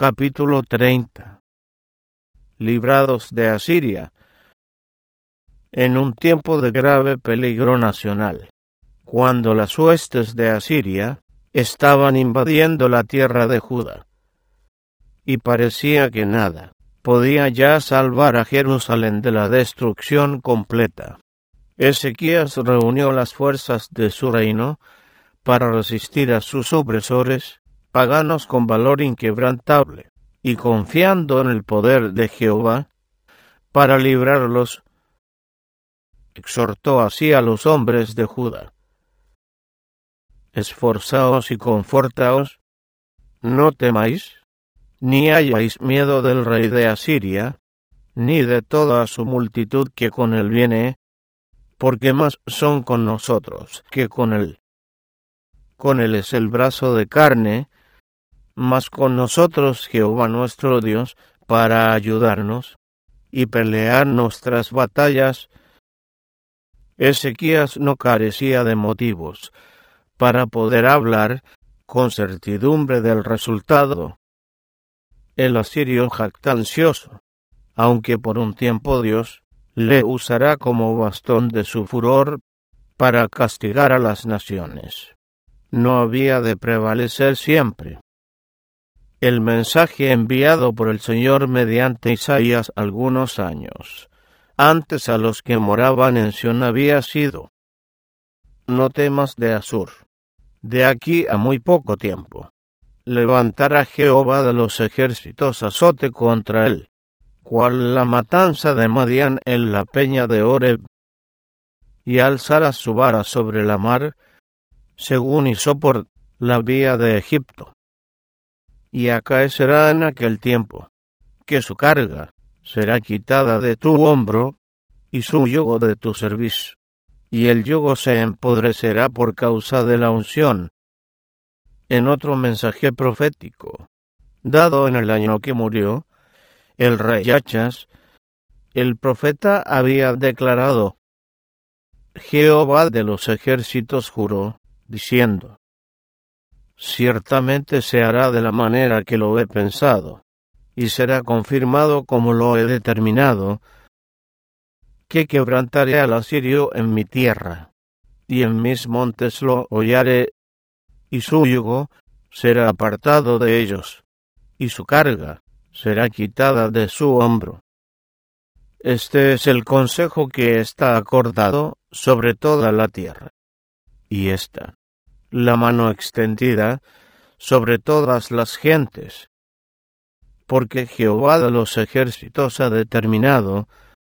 Capítulo 30. Librados de Asiria. En un tiempo de grave peligro nacional, cuando las huestes de Asiria estaban invadiendo la tierra de Judá, y parecía que nada podía ya salvar a Jerusalén de la destrucción completa, Ezequías reunió las fuerzas de su reino para resistir a sus opresores paganos con valor inquebrantable, y confiando en el poder de Jehová para librarlos, exhortó así a los hombres de Judá: esforzaos y confortaos, no temáis, ni hayáis miedo del rey de Asiria, ni de toda su multitud que con él viene, porque más son con nosotros que con él. Con él es el brazo de carne, mas con nosotros Jehová nuestro Dios para ayudarnos y pelear nuestras batallas. Ezequías no carecía de motivos para poder hablar con certidumbre del resultado. El asirio jactancioso, aunque por un tiempo Dios le usará como bastón de su furor para castigar a las naciones, no había de prevalecer siempre. El mensaje enviado por el Señor mediante Isaías algunos años antes a los que moraban en Sión había sido: no temas de Asur, de aquí a muy poco tiempo levantará Jehová de los ejércitos azote contra él, cual la matanza de Madián en la peña de Oreb, y alzará su vara sobre la mar, según hizo por la vía de Egipto. Y acaecerá en aquel tiempo que su carga será quitada de tu hombro y su yugo de tu cerviz, y el yugo se empodrecerá por causa de la unción. En otro mensaje profético, dado en el año que murió el rey Achaz, el profeta había declarado: Jehová de los ejércitos juró, diciendo: ciertamente se hará de la manera que lo he pensado, y será confirmado como lo he determinado, que quebrantaré al asirio en mi tierra, y en mis montes lo hollaré, y su yugo será apartado de ellos, y su carga será quitada de su hombro. Este es el consejo que está acordado sobre toda la tierra, y esta la mano extendida sobre todas las gentes, porque Jehová de los ejércitos ha determinado,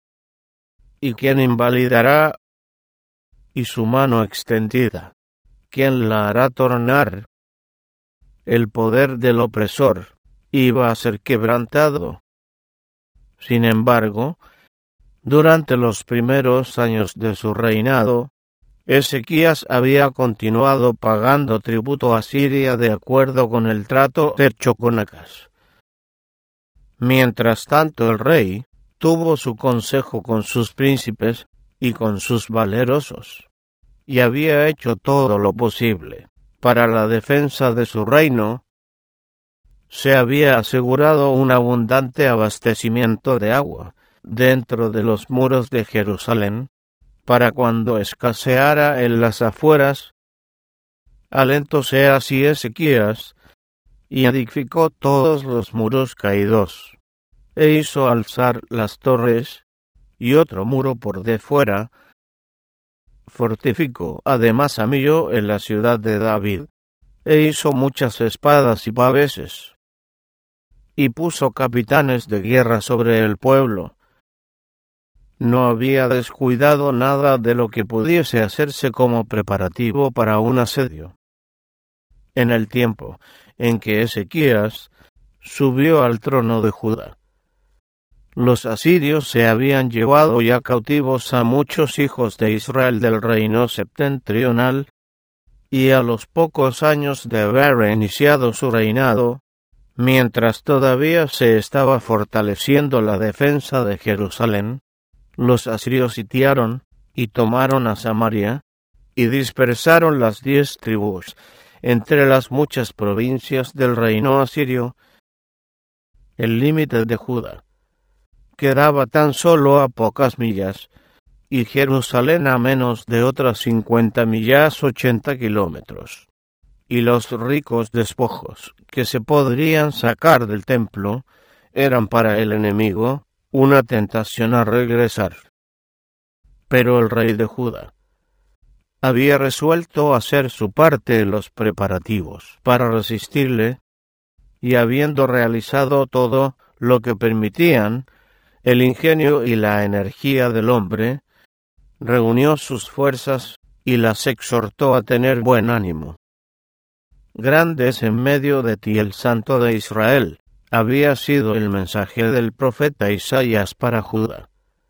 y quien invalidará, y su mano extendida, quien la hará tornar. El poder del opresor iba a ser quebrantado. Sin embargo, durante los primeros años de su reinado, Ezequías había continuado pagando tributo a Siria de acuerdo con el trato hecho con Acaz. Mientras tanto, el rey tuvo su consejo con sus príncipes y con sus valerosos, y había hecho todo lo posible para la defensa de su reino. Se había asegurado un abundante abastecimiento de agua dentro de los muros de Jerusalén, para cuando escaseara en las afueras. Alentóse así Ezequías, y edificó todos los muros caídos, e hizo alzar las torres, y otro muro por de fuera. Fortificó además a Millo en la ciudad de David, e hizo muchas espadas y paveses, y puso capitanes de guerra sobre el pueblo. No había descuidado nada de lo que pudiese hacerse como preparativo para un asedio. En el tiempo en que Ezequías subió al trono de Judá, los asirios se habían llevado ya cautivos a muchos hijos de Israel del reino septentrional, y a los pocos años de haber iniciado su reinado, mientras todavía se estaba fortaleciendo la defensa de Jerusalén, los asirios sitiaron y tomaron a Samaria, y dispersaron las 10 tribus entre las muchas provincias del reino asirio, El límite de Judá quedaba tan solo a pocas millas, y Jerusalén a menos de otras 50 millas, 80 kilómetros. Y los ricos despojos que se podrían sacar del templo eran para el enemigo una tentación a regresar. Pero el rey de Judá había resuelto hacer su parte en los preparativos para resistirle, y habiendo realizado todo lo que permitían el ingenio y la energía del hombre, reunió sus fuerzas y las exhortó a tener buen ánimo. Grande es en medio de ti el Santo de Israel, había sido el mensaje del profeta Isaías para Judá.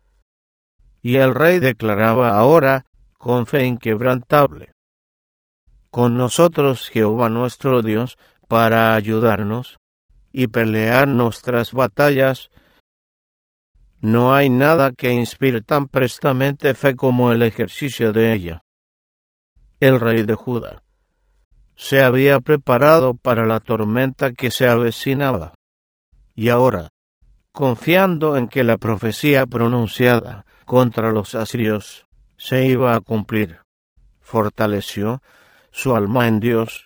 Y el rey declaraba ahora con fe inquebrantable: con nosotros Jehová nuestro Dios para ayudarnos y pelear nuestras batallas. No hay nada que inspire tan prestamente fe como el ejercicio de ella. El rey de Judá se había preparado para la tormenta que se avecinaba, y ahora, confiando en que la profecía pronunciada contra los asirios se iba a cumplir, fortaleció su alma en Dios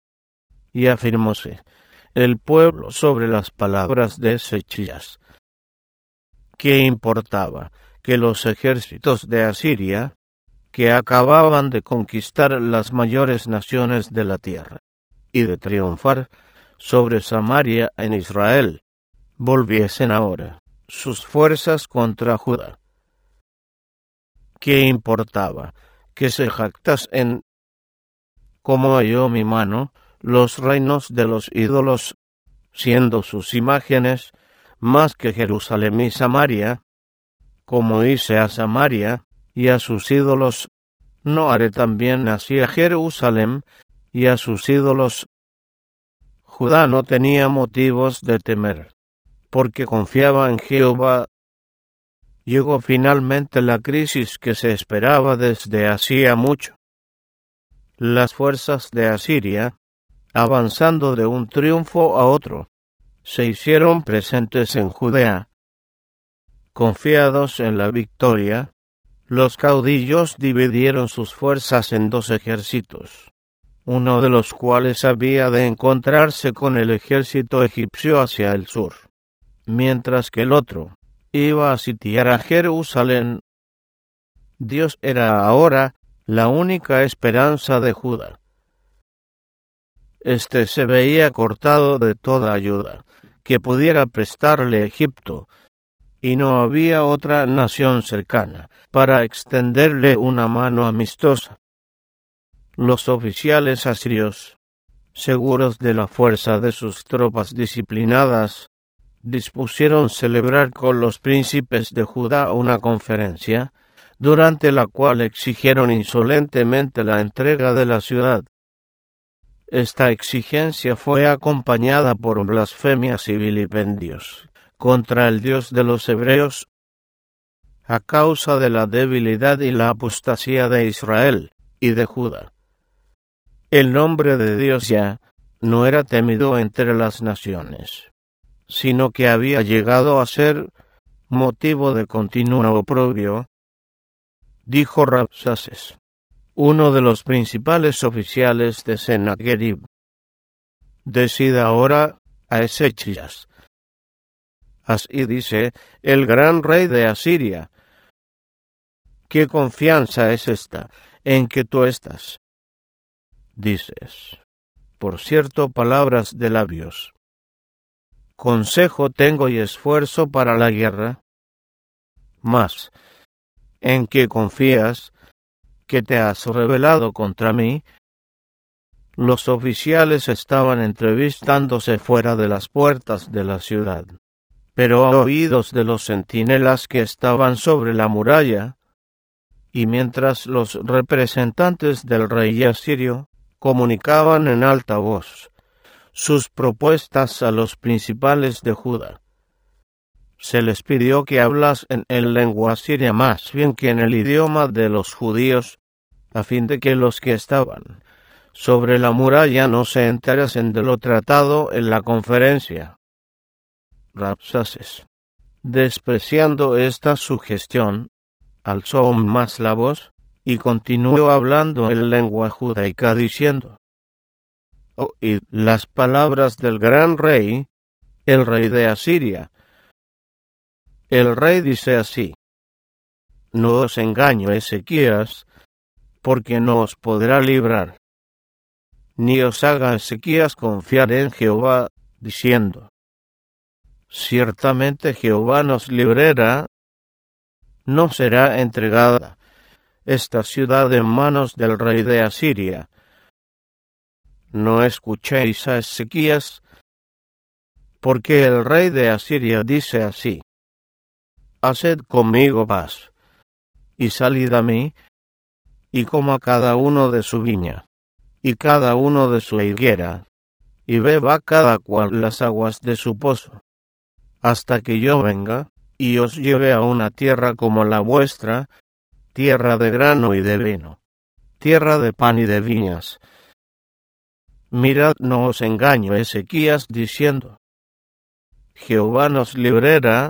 y afirmóse el pueblo sobre las palabras de Ezechías. ¿Qué importaba que los ejércitos de Asiria, que acababan de conquistar las mayores naciones de la tierra y de triunfar sobre Samaria en Israel, volviesen ahora sus fuerzas contra Judá? ¿Qué importaba que se jactasen, como halló mi mano, los reinos de los ídolos, siendo sus imágenes más que Jerusalén y Samaria? Como hice a Samaria y a sus ídolos, ¿no haré también así a Jerusalén y a sus ídolos? Judá no tenía motivos de temer, porque confiaba en Jehová. Llegó finalmente la crisis que se esperaba desde hacía mucho. Las fuerzas de Asiria, avanzando de un triunfo a otro, se hicieron presentes en Judea. Confiados en la victoria, los caudillos dividieron sus fuerzas en dos ejércitos, uno de los cuales había de encontrarse con el ejército egipcio hacia el sur, mientras que el otro iba a sitiar a Jerusalén. Dios era ahora la única esperanza de Judá. Este se veía cortado de toda ayuda que pudiera prestarle Egipto, y no había otra nación cercana para extenderle una mano amistosa. Los oficiales asirios, seguros de la fuerza de sus tropas disciplinadas, dispusieron celebrar con los príncipes de Judá una conferencia, durante la cual exigieron insolentemente la entrega de la ciudad. Esta exigencia fue acompañada por blasfemias y vilipendios contra el Dios de los hebreos, a causa de la debilidad y la apostasía de Israel y de Judá. El nombre de Dios ya no era temido entre las naciones, sino que había llegado a ser motivo de continuo oprobio. Dijo Rabsaces, uno de los principales oficiales de Sennacherib: decida ahora a Ezechías. Así dice el gran rey de Asiria: ¿qué confianza es esta en que tú estás? Dices, por cierto, palabras de labios. Consejo tengo y esfuerzo para la guerra. Mas, ¿en qué confías que te has rebelado contra mí? Los oficiales estaban entrevistándose fuera de las puertas de la ciudad, pero a oídos de los centinelas que estaban sobre la muralla, y mientras los representantes del rey asirio comunicaban en alta voz sus propuestas a los principales de Judá, se les pidió que hablasen en lengua asiria más bien que en el idioma de los judíos, a fin de que los que estaban sobre la muralla no se enterasen de lo tratado en la conferencia. Rabsaces. Despreciando esta sugestión, alzó aún más la voz y continuó hablando en lengua judaica diciendo: Oíd las palabras del gran rey, el rey de Asiria. El rey dice así: No os engaño, Ezequías, porque no os podrá librar. Ni os haga Ezequías confiar en Jehová, diciendo: Ciertamente Jehová nos librará. No será entregada esta ciudad en manos del rey de Asiria. No escuchéis a Ezequías, porque el rey de Asiria dice así: Haced conmigo paz, y salid a mí, y coma cada uno de su viña, y cada uno de su higuera, y beba cada cual las aguas de su pozo, hasta que yo venga, y os lleve a una tierra como la vuestra, tierra de grano y de vino, tierra de pan y de viñas. Mirad, no os engaño, Ezequías, diciendo: Jehová nos librará.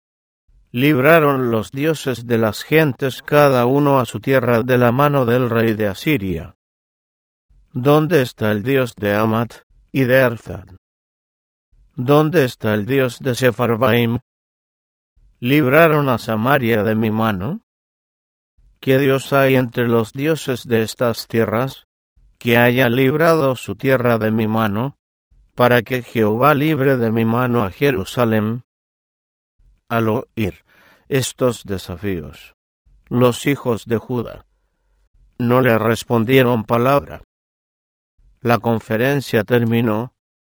Libraron los dioses de las gentes cada uno a su tierra de la mano del rey de Asiria. ¿Dónde está el Dios de Amat y de Arfad? ¿Dónde está el Dios de Sepharvaim? ¿Libraron a Samaria de mi mano? ¿Qué Dios hay entre los dioses de estas tierras, que haya librado su tierra de mi mano, para que Jehová libre de mi mano a Jerusalén? Al oír estos desafíos, los hijos de Judá no le respondieron palabra. La conferencia terminó.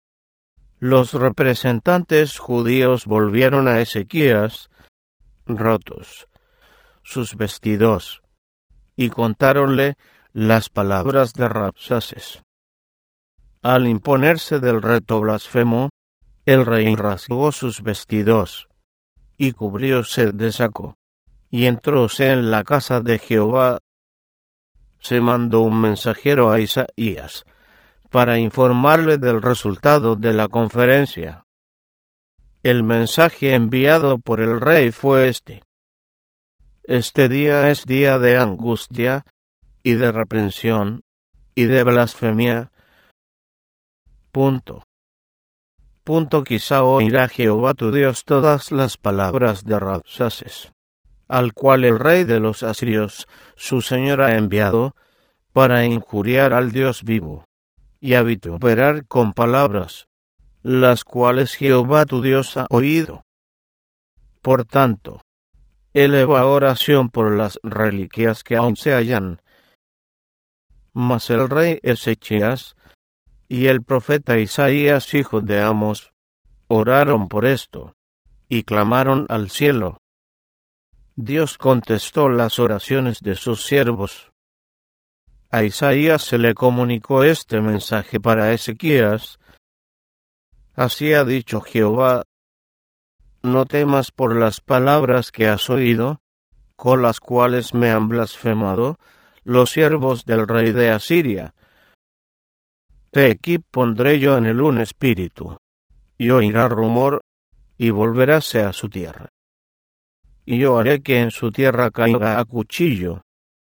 Los representantes judíos volvieron a Ezequías, rotos sus vestidos, y contáronle las palabras de Rabsaces. Al imponerse del reto blasfemo, el rey rasgó sus vestidos, y cubrióse de saco, y entróse en la casa de Jehová. Se mandó un mensajero a Isaías, para informarle del resultado de la conferencia. El mensaje enviado por el rey fue este: Este día es día de angustia, y de reprensión, y de blasfemia. Quizá oirá Jehová tu Dios todas las palabras de Rabsaces, al cual el rey de los asirios, su señor, ha enviado, para injuriar al Dios vivo, y a vituperar con palabras, las cuales Jehová tu Dios ha oído. Por tanto, eleva oración por las reliquias que aún se hallan. Mas el rey Ezequías y el profeta Isaías, hijo de Amos, oraron por esto, y clamaron al cielo. Dios contestó las oraciones de sus siervos. A Isaías se le comunicó este mensaje para Ezequías: Así ha dicho Jehová: No temas por las palabras que has oído, con las cuales me han blasfemado los siervos del rey de Asiria. He aquí pondré yo en él un espíritu, y oirá rumor, y volveráse a su tierra. Y yo haré que en su tierra caiga a cuchillo,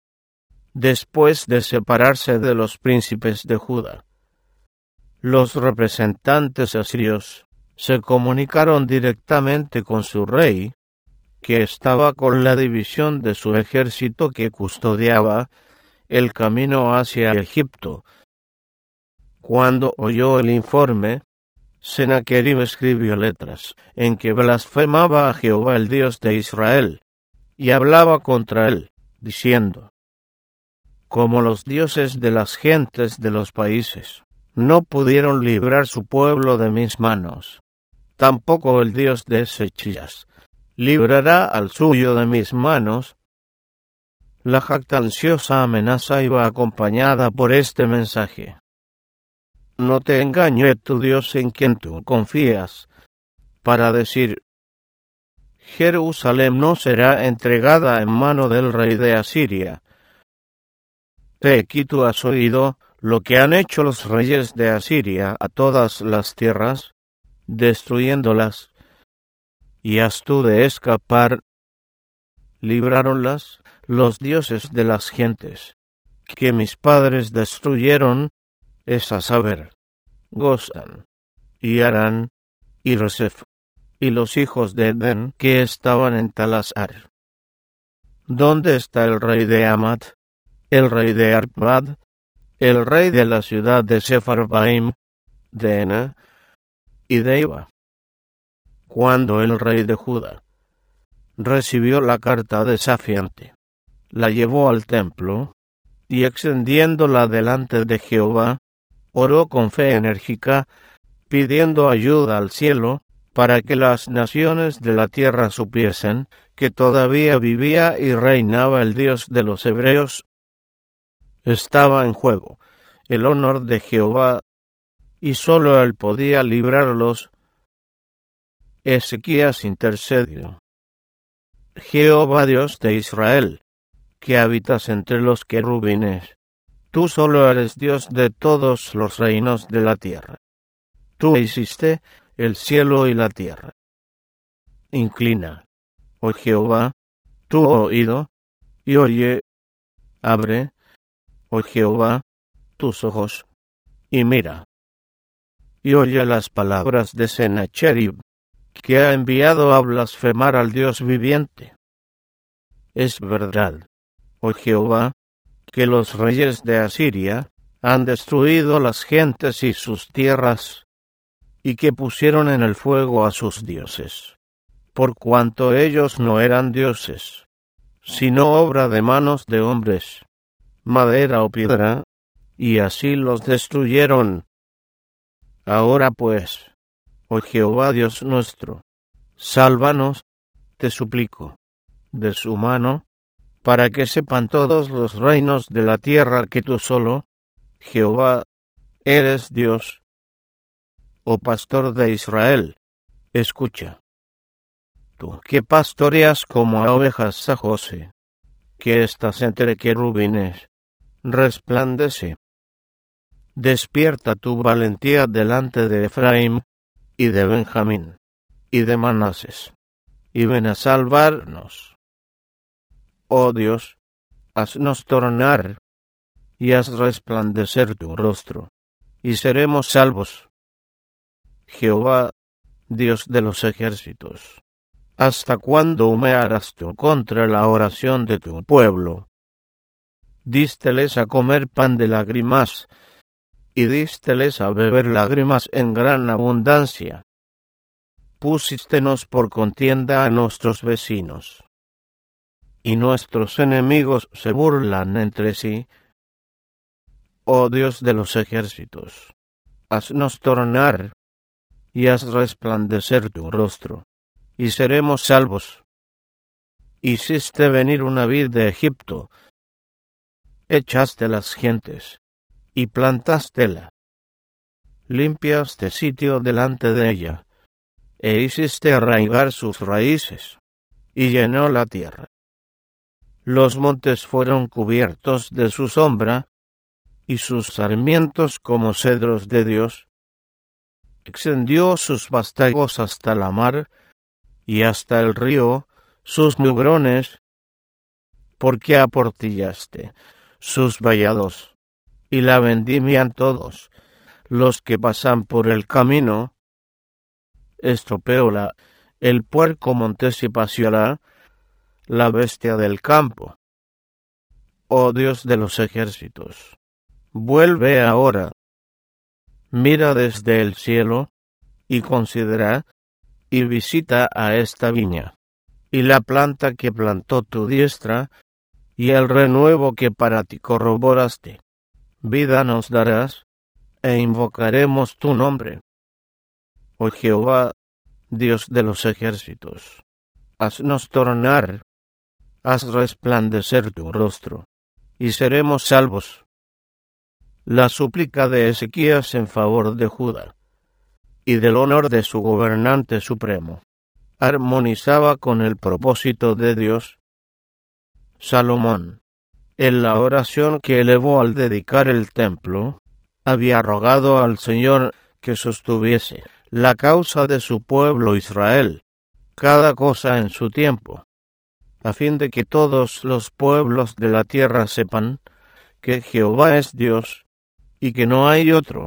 después de separarse de los príncipes de Judá. Los representantes asirios se comunicaron directamente con su rey, que estaba con la división de su ejército que custodiaba el camino hacia Egipto. Cuando oyó el informe, Sennacherib escribió letras en que blasfemaba a Jehová, el Dios de Israel, y hablaba contra él, diciendo: Como los dioses de las gentes de los países no pudieron librar su pueblo de mis manos, tampoco el Dios de Ezequías librará al suyo de mis manos. La jactanciosa amenaza iba acompañada por este mensaje: No te engañe tu Dios en quien tú confías, para decir: Jerusalén no será entregada en mano del rey de Asiria. He aquí tú has oído lo que han hecho los reyes de Asiria a todas las tierras, destruyéndolas, y has tú de escapar. Libráronlas los dioses de las gentes, que mis padres destruyeron, es a saber, Gozán, y Harán, y Resef, y los hijos de Edén que estaban en Talasar. ¿Dónde está el rey de Amat, el rey de Arpad, el rey de la ciudad de Sepharvaim, de Ena y de Iba? Cuando el rey de Judá recibió la carta desafiante, la llevó al templo, y extendiéndola delante de Jehová, oró con fe enérgica, pidiendo ayuda al cielo, para que las naciones de la tierra supiesen que todavía vivía y reinaba el Dios de los hebreos. Estaba en juego el honor de Jehová, y sólo él podía librarlos. Ezequías intercedió. Jehová Dios de Israel, que habitas entre los querubines, tú solo eres Dios de todos los reinos de la tierra. Tú hiciste el cielo y la tierra. Inclina, oh Jehová, tu oído, y oye. Abre, oh Jehová, tus ojos, y mira. Y oye las palabras de Sennacherib, que ha enviado a blasfemar al Dios viviente. Es verdad, oh Jehová, que los reyes de Asiria han destruido las gentes y sus tierras, y que pusieron en el fuego a sus dioses, por cuanto ellos no eran dioses, sino obra de manos de hombres, madera o piedra, y así los destruyeron. Ahora pues, oh Jehová Dios nuestro, sálvanos, te suplico, de su mano, para que sepan todos los reinos de la tierra que tú solo, Jehová, eres Dios. Oh pastor de Israel, escucha. Tú que pastoreas como a ovejas a José, que estás entre querubines, resplandece. Despierta tu valentía delante de Efraín, y de Benjamín, y de Manases, y ven a salvarnos. Oh Dios, haznos tornar, y haz resplandecer tu rostro, y seremos salvos. Jehová, Dios de los ejércitos, ¿hasta cuándo humearás tú contra la oración de tu pueblo? Dísteles a comer pan de lágrimas, y dísteles a beber lágrimas en gran abundancia. Pusístenos por contienda a nuestros vecinos, y nuestros enemigos se burlan entre sí. Oh Dios de los ejércitos, haznos tornar, y haz resplandecer tu rostro, y seremos salvos. Hiciste venir una vid de Egipto, echaste las gentes, y plantástela. Limpiaste sitio delante de ella, e hiciste arraigar sus raíces, y llenó la tierra. Los montes fueron cubiertos de su sombra, y sus sarmientos como cedros de Dios. Extendió sus vástagos hasta la mar, y hasta el río, sus mugrones, porque aportillaste sus vallados, y la vendimian todos los que pasan por el camino. Estropeóla el puerco montés y pacióla la bestia del campo. Oh Dios de los ejércitos, vuelve ahora. Mira desde el cielo, y considera, y visita a esta viña, y la planta que plantó tu diestra, y el renuevo que para ti corroboraste. Vida nos darás, e invocaremos tu nombre. Oh Jehová, Dios de los ejércitos, haznos tornar, haz resplandecer tu rostro, y seremos salvos. La súplica de Ezequías en favor de Judá, y del honor de su gobernante supremo, armonizaba con el propósito de Dios. Salomón, en la oración que elevó al dedicar el templo, había rogado al Señor que sostuviese la causa de su pueblo Israel, cada cosa en su tiempo, a fin de que todos los pueblos de la tierra sepan que Jehová es Dios y que no hay otro.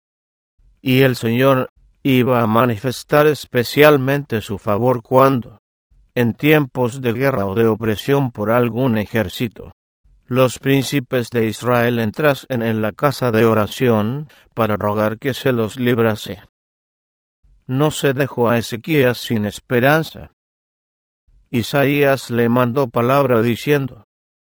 Y el Señor iba a manifestar especialmente su favor cuando, en tiempos de guerra o de opresión por algún ejército, los príncipes de Israel entrasen en la casa de oración para rogar que se los librase. No se dejó a Ezequías sin esperanza. Isaías le mandó palabra diciendo: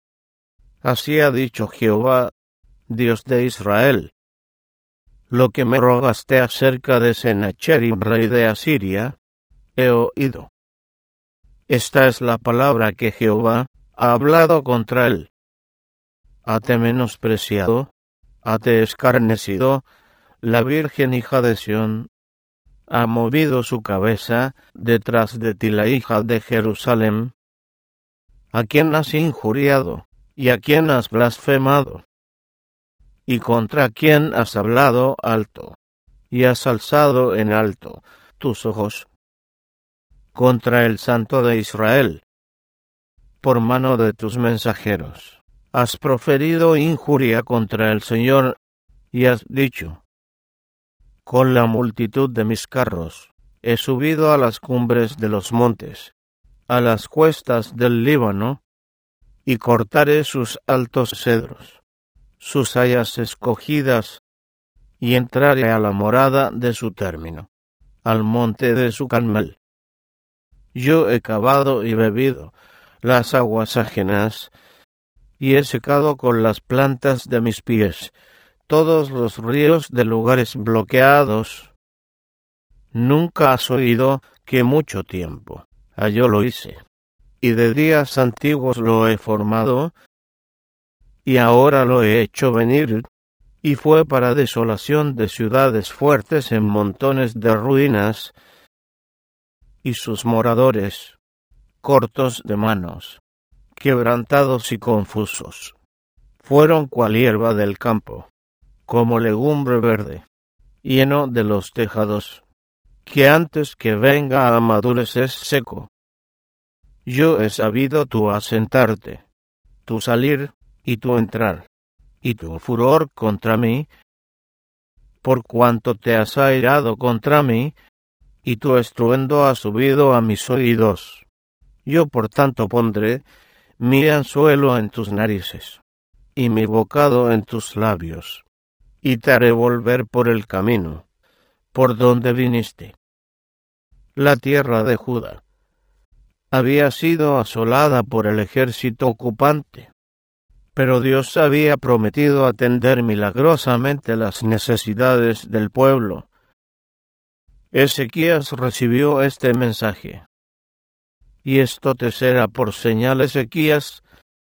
Así ha dicho Jehová, Dios de Israel: lo que me rogaste acerca de Sennacherib, rey de Asiria, he oído. Esta es la palabra que Jehová ha hablado contra él. Hate menospreciado, hate escarnecido, la Virgen hija de Sión ha movido su cabeza detrás de ti, la hija de Jerusalén. ¿A quién has injuriado y a quién has blasfemado? ¿Y contra quién has hablado alto y has alzado en alto tus ojos? Contra el Santo de Israel, por mano de tus mensajeros. Has proferido injuria contra el Señor y has dicho: con la multitud de mis carros he subido a las cumbres de los montes, a las cuestas del Líbano, y cortaré sus altos cedros, sus hayas escogidas, y entraré a la morada de su término, al monte de su Carmel. Yo he cavado y bebido las aguas ajenas, y he secado con las plantas de mis pies todos los ríos de lugares bloqueados. Nunca has oído que mucho tiempo yo lo hice, y de días antiguos lo he formado, y ahora lo he hecho venir, y fue para desolación de ciudades fuertes en montones de ruinas, y sus moradores, cortos de manos, quebrantados y confusos, fueron cual hierba del campo, como legumbre verde, lleno de los tejados, que antes que venga a madurez es seco. Yo he sabido tu asentarte, tu salir y tu entrar, y tu furor contra mí, por cuanto te has airado contra mí, y tu estruendo ha subido a mis oídos. Yo por tanto pondré mi anzuelo en tus narices, y mi bocado en tus labios, y te haré volver por el camino, por donde viniste. La tierra de Judá había sido asolada por el ejército ocupante, pero Dios había prometido atender milagrosamente las necesidades del pueblo. Ezequías recibió este mensaje: y esto te será por señal, Ezequías: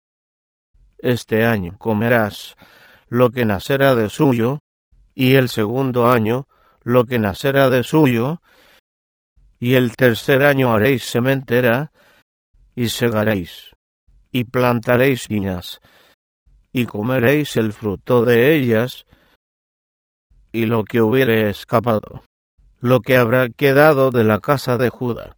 este año comerás lo que nacerá de suyo, y el segundo año lo que nacerá de suyo, y el tercer año haréis sementera, y segaréis, y plantaréis viñas, y comeréis el fruto de ellas, y lo que hubiere escapado, lo que habrá quedado de la casa de Judá,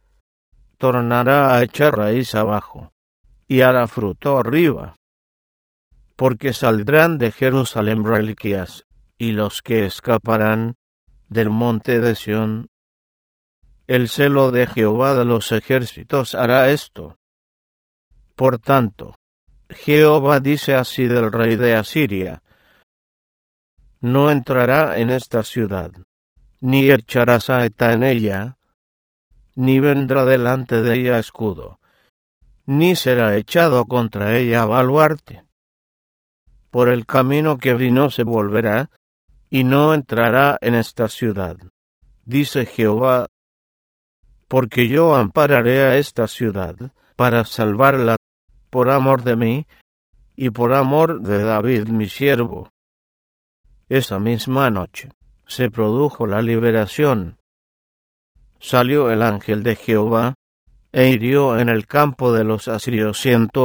tornará a echar raíz abajo, y hará fruto arriba, porque saldrán de Jerusalén reliquias, y los que escaparán del monte de Sión. El celo de Jehová de los ejércitos hará esto. Por tanto, Jehová dice así del rey de Asiria: no entrará en esta ciudad, ni echará saeta en ella, ni vendrá delante de ella escudo, ni será echado contra ella baluarte. Por el camino que vino se volverá, y no entrará en esta ciudad, dice Jehová, porque yo ampararé a esta ciudad para salvarla por amor de mí y por amor de David mi siervo. Esa misma noche se produjo la liberación. Salió el ángel de Jehová e hirió en el campo de los asirios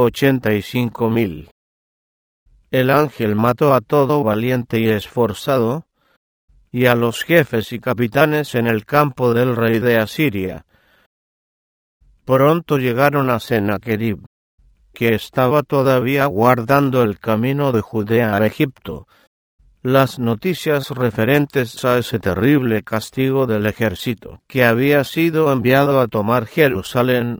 185,000. El ángel mató a todo valiente y esforzado, y a los jefes y capitanes en el campo del rey de Asiria. Pronto llegaron a Sennacherib, que estaba todavía guardando el camino de Judea a Egipto. Las noticias referentes a ese terrible castigo del ejército que había sido enviado a tomar Jerusalén.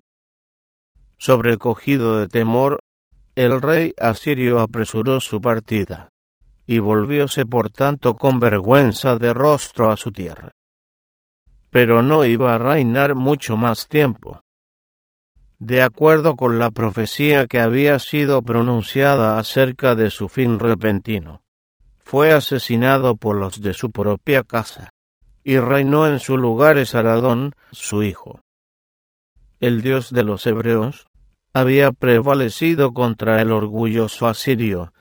Sobrecogido de temor, el rey asirio apresuró su partida, y volvióse por tanto con vergüenza de rostro a su tierra. Pero no iba a reinar mucho más tiempo. De acuerdo con la profecía que había sido pronunciada acerca de su fin repentino, fue asesinado por los de su propia casa, y reinó en su lugar Esaradón, su hijo. El Dios de los hebreos había prevalecido contra el orgulloso asirio.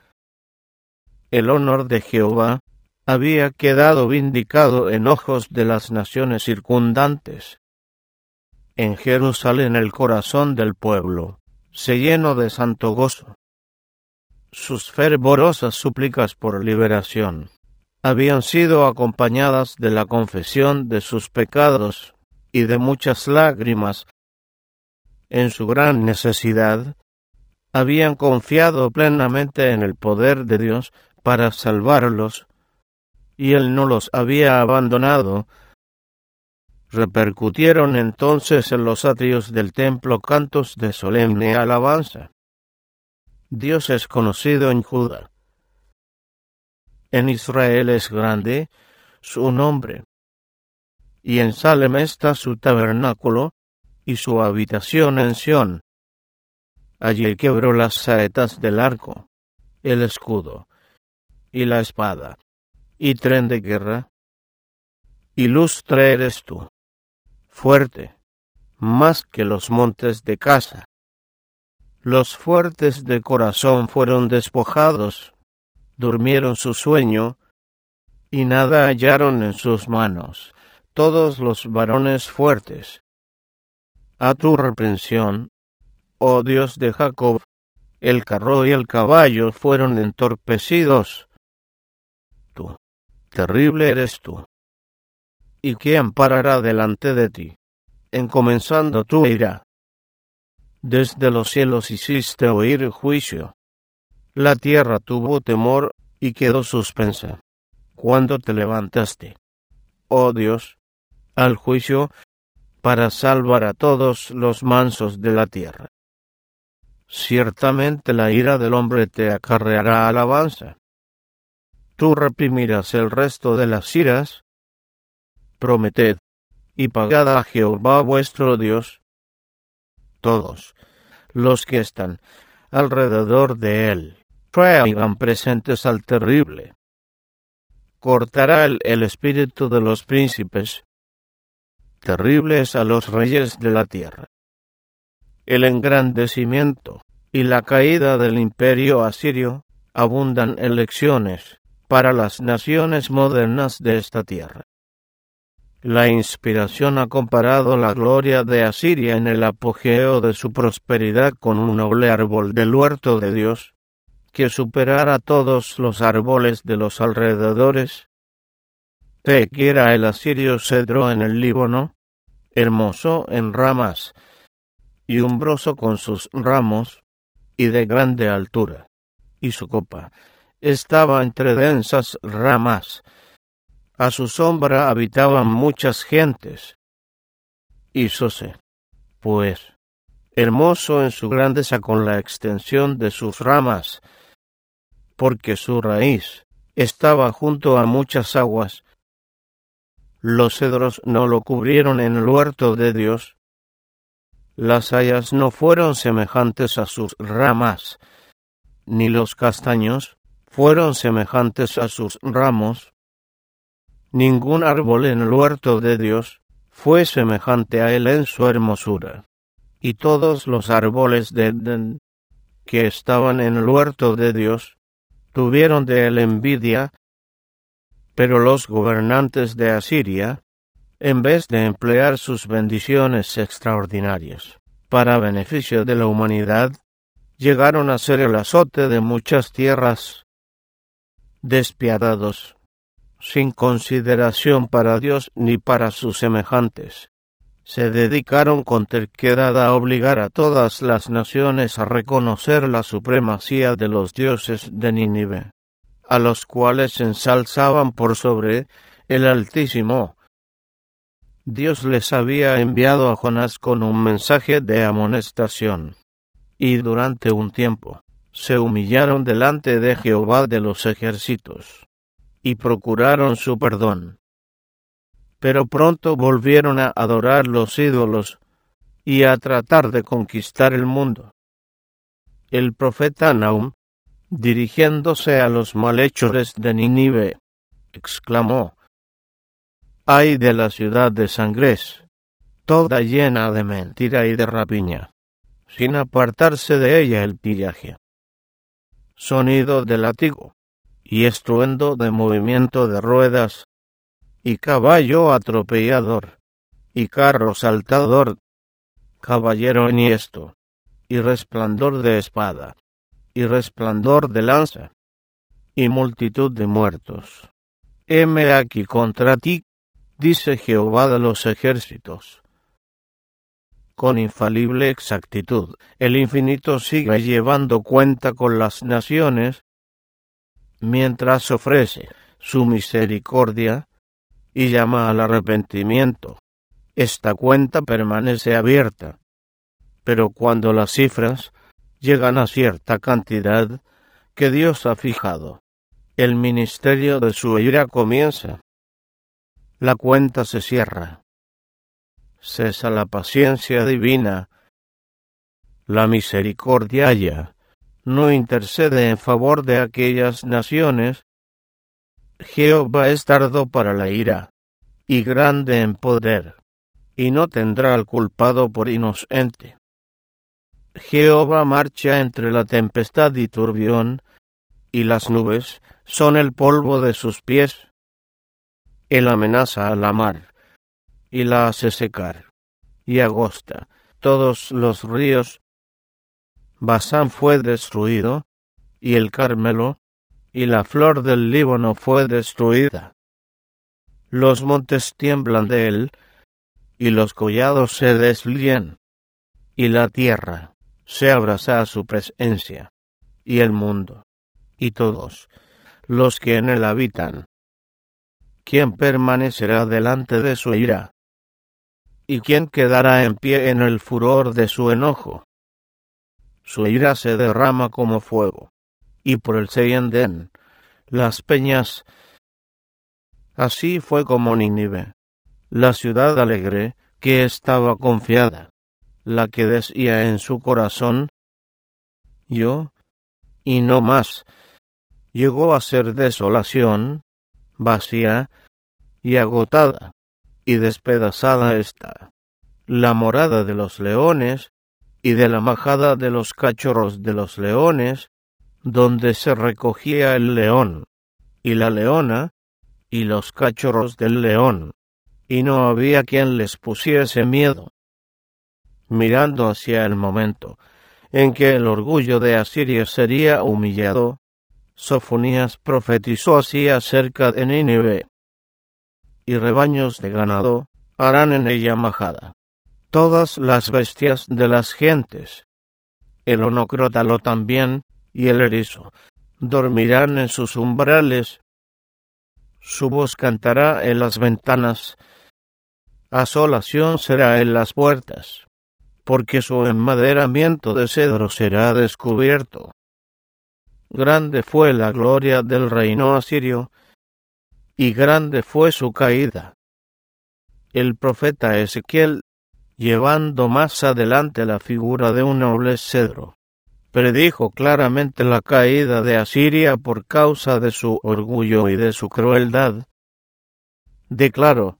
El honor de Jehová había quedado vindicado en ojos de las naciones circundantes. En Jerusalén el corazón del pueblo se llenó de santo gozo. Sus fervorosas súplicas por liberación habían sido acompañadas de la confesión de sus pecados y de muchas lágrimas. En su gran necesidad, habían confiado plenamente en el poder de Dios para salvarlos, y Él no los había abandonado. Repercutieron entonces en los atrios del templo cantos de solemne alabanza. Dios es conocido en Judá. En Israel es grande su nombre, y en Salem está su tabernáculo y su habitación en Sión. Allí quebró las saetas del arco, el escudo, y la espada, y tren de guerra. Ilustre eres tú, fuerte, más que los montes de Casa. Los fuertes de corazón fueron despojados, durmieron su sueño, y nada hallaron en sus manos, todos los varones fuertes. A tu reprensión, oh Dios de Jacob, el carro y el caballo fueron entorpecidos. Tú, terrible eres tú. ¿Y quién parará delante de ti, encomenzando tu ira? Desde los cielos hiciste oír juicio. La tierra tuvo temor y quedó suspensa, cuando te levantaste, oh Dios, al juicio, para salvar a todos los mansos de la tierra. Ciertamente la ira del hombre te acarreará alabanza. Tú reprimirás el resto de las iras. Prometed, y pagad a Jehová vuestro Dios. Todos los que están alrededor de él traigan presentes al terrible. Cortará el espíritu de los príncipes, terribles a los reyes de la tierra. El engrandecimiento y la caída del imperio asirio abundan en lecciones para las naciones modernas de esta tierra. La inspiración ha comparado la gloria de Asiria en el apogeo de su prosperidad con un noble árbol del huerto de Dios, que superara todos los árboles de los alrededores. Te quiera el asirio cedro en el Líbano, hermoso en ramas, y umbroso con sus ramos, y de grande altura, y su copa estaba entre densas ramas. A su sombra habitaban muchas gentes. Hízose, pues, hermoso en su grandeza con la extensión de sus ramas, porque su raíz estaba junto a muchas aguas. Los cedros no lo cubrieron en el huerto de Dios. Las hayas no fueron semejantes a sus ramas, ni los castaños fueron semejantes a sus ramos. Ningún árbol en el huerto de Dios fue semejante a él en su hermosura. Y todos los árboles de Edén que estaban en el huerto de Dios tuvieron de él envidia. Pero los gobernantes de Asiria, en vez de emplear sus bendiciones extraordinarias para beneficio de la humanidad, llegaron a ser el azote de muchas tierras. Despiadados, sin consideración para Dios ni para sus semejantes, se dedicaron con terquedad a obligar a todas las naciones a reconocer la supremacía de los dioses de Nínive, a los cuales ensalzaban por sobre el Altísimo. Dios les había enviado a Jonás con un mensaje de amonestación, y durante un tiempo se humillaron delante de Jehová de los ejércitos, y procuraron su perdón. Pero pronto volvieron a adorar los ídolos y a tratar de conquistar el mundo. El profeta Nahum, dirigiéndose a los malhechores de Nínive, exclamó: «¡Ay de la ciudad de Sangres, toda llena de mentira y de rapiña, sin apartarse de ella el pillaje! Sonido de látigo, y estruendo de movimiento de ruedas, y caballo atropellador, y carro saltador, caballero enhiesto, y resplandor de espada, y resplandor de lanza, y multitud de muertos. Heme aquí contra ti, dice Jehová de los ejércitos». Con infalible exactitud, el Infinito sigue llevando cuenta con las naciones, mientras ofrece su misericordia y llama al arrepentimiento. Esta cuenta permanece abierta, pero cuando las cifras llegan a cierta cantidad que Dios ha fijado, el ministerio de su ira comienza. La cuenta se cierra. Cesa la paciencia divina. La misericordia ya no intercede en favor de aquellas naciones. Jehová es tardo para la ira, y grande en poder, y no tendrá al culpado por inocente. Jehová marcha entre la tempestad y turbión, y las nubes son el polvo de sus pies. Él amenaza a la mar, y la hace secar, y agosta todos los ríos. Basán fue destruido, y el Carmelo, y la flor del Líbano fue destruida. Los montes tiemblan de él, y los collados se deslíen, y la tierra se abraza a su presencia, y el mundo, y todos los que en él habitan. ¿Quién permanecerá delante de su ira? ¿Y quién quedará en pie en el furor de su enojo? Su ira se derrama como fuego, y por él se hienden las peñas. Así fue como Nínive, la ciudad alegre que estaba confiada, la que decía en su corazón: yo, y no más, llegó a ser desolación, vacía y agotada, y despedazada está la morada de los leones y de la majada de los cachorros de los leones, donde se recogía el león y la leona y los cachorros del león, y no había quien les pusiese miedo. Mirando hacia el momento en que el orgullo de Asiria sería humillado, Sofonías profetizó así acerca de Nínive: y rebaños de ganado harán en ella majada, todas las bestias de las gentes. El onocrótalo también, y el erizo, dormirán en sus umbrales. Su voz cantará en las ventanas, asolación será en las puertas, porque su enmaderamiento de cedro será descubierto. Grande fue la gloria del reino asirio, y grande fue su caída. El profeta Ezequiel, llevando más adelante la figura de un noble cedro, predijo claramente la caída de Asiria por causa de su orgullo y de su crueldad. Declaró: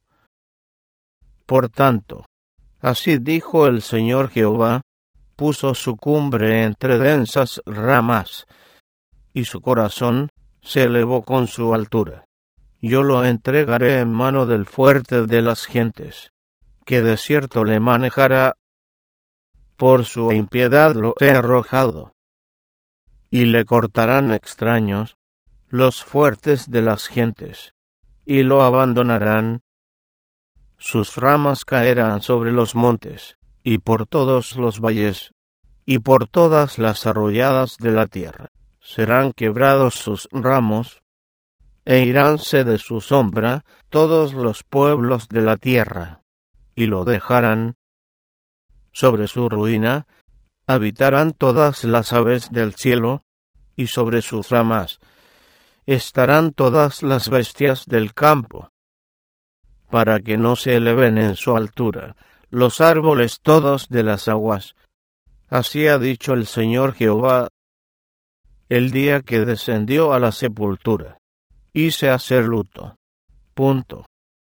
por tanto, así dijo el Señor Jehová, puso su cumbre entre densas ramas, y su corazón se elevó con su altura. Yo lo entregaré en mano del fuerte de las gentes, que de cierto le manejará. Por su impiedad lo he arrojado, y le cortarán extraños, los fuertes de las gentes, y lo abandonarán. sus ramas caerán sobre los montes, y por todos los valles, y por todas las arroyadas de la tierra. Serán quebrados sus ramos, e iránse de su sombra todos los pueblos de la tierra, y lo dejarán. Sobre su ruina habitarán todas las aves del cielo, y sobre sus ramas estarán todas las bestias del campo, para que no se eleven en su altura los árboles todos de las aguas. Así ha dicho el Señor Jehová, el día que descendió a la sepultura. Hice hacer luto. Punto.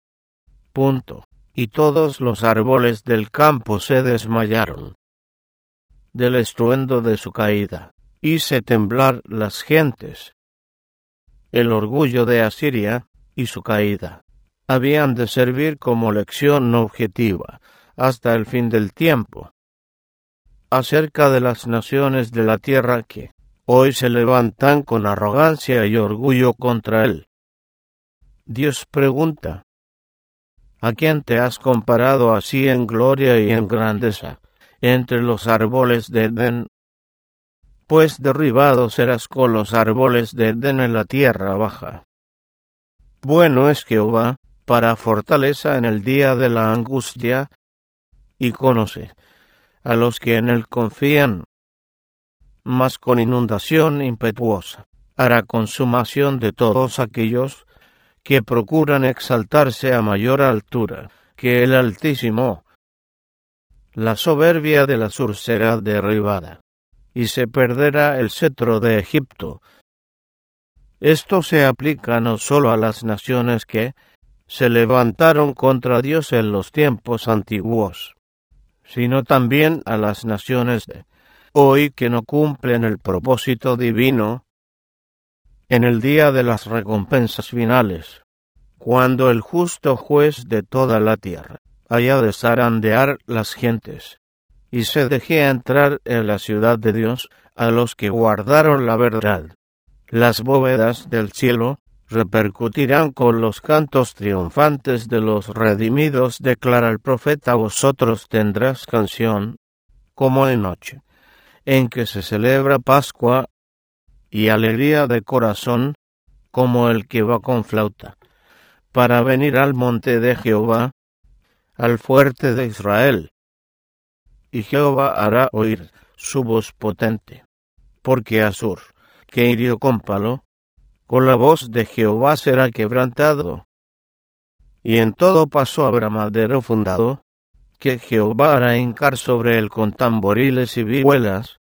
Y todos los árboles del campo se desmayaron del estruendo de su caída. Hice temblar las gentes. El orgullo de Asiria y su caída habían de servir como lección objetiva hasta el fin del tiempo, acerca de las naciones de la tierra que hoy se levantan con arrogancia y orgullo contra él. Dios pregunta: ¿a quién te has comparado así en gloria y en grandeza entre los árboles de Edén? Pues derribado serás con los árboles de Edén en la tierra baja. Bueno es Jehová para fortaleza en el día de la angustia, y conoce a los que en él confían. Mas con inundación impetuosa hará consumación de todos aquellos que procuran exaltarse a mayor altura que el Altísimo. La soberbia de la sur será derribada, y se perderá el cetro de Egipto. Esto se aplica no solo a las naciones que se levantaron contra Dios en los tiempos antiguos, sino también a las naciones de hoy que no cumplen el propósito divino en el día de las recompensas finales, cuando el justo juez de toda la tierra haya de zarandear las gentes, y se deje entrar en la ciudad de Dios a los que guardaron la verdad. Las bóvedas del cielo repercutirán con los cantos triunfantes de los redimidos, declara el profeta. Vosotros tendrás canción como en noche, en que se celebra Pascua, y alegría de corazón, como el que va con flauta, para venir al monte de Jehová, al fuerte de Israel. Y Jehová hará oír su voz potente, porque Asur, que hirió con palo, con la voz de Jehová será quebrantado. Y en todo paso habrá madero fundado, que Jehová hará hincar sobre él con tamboriles y vihuelas,